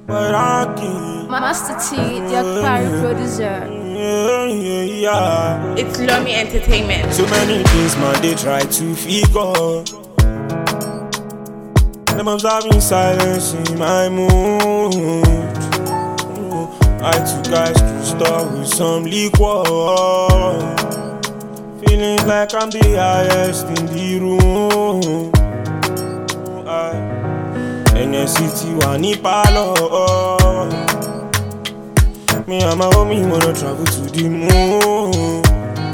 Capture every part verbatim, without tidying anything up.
but I can't. Master T, the Akpari producer. Yeah, yeah, yeah. It's Lomi Entertainment. So many things, man, they try to figure. Them observing silence in my mood. I took ice to store with some liquor. Feeling like I'm the highest in the room. N S C T one palo. Me and my homie wanna travel to the moon.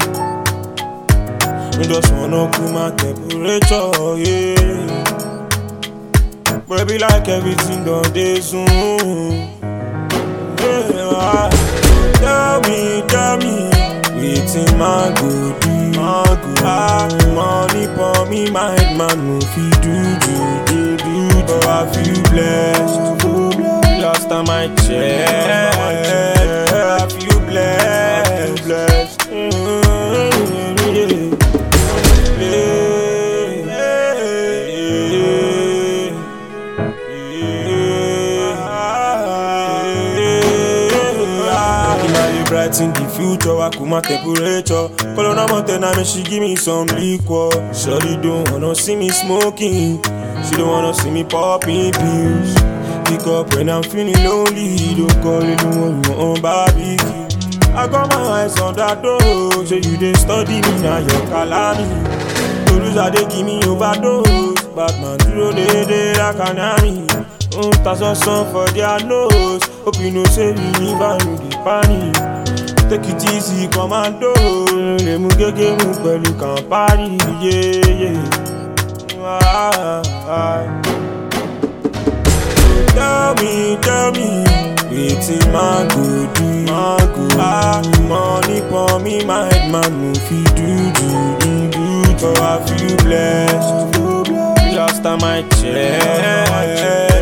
We just wanna cool my temperature, yeah. But it be like everything done day soon. Yeah. Tell me, tell me, waiting my good, my good. Ah, money for me, my man no fit do, do, do, do. But I feel blessed. Last time I checked, I feel blessed, blessed. Mm-hmm. Yeah. Bright in the future, I cool my temperature. Call on a mountain, I mean she give me some liquor. Shorty don't wanna see me smoking. She don't wanna see me popping pills. Pick up when I'm feeling lonely. Don't call it the one you want barbecue. I got my eyes on that door. So you dey study me now, you're calamity. Producer they give me overdose. Batman zero day day like an army. Um, that's a song for their nose. Hope you know say we live and we dey panic. Take it easy, commando. Le mu gege mu pẹ̀lú Campari, yeah, yeah. Ah, ah. So tell me, tell me, waiting my good, my good. Ah, money for me, my man no fit do, do, do, do. So I feel blessed. Last time I checked.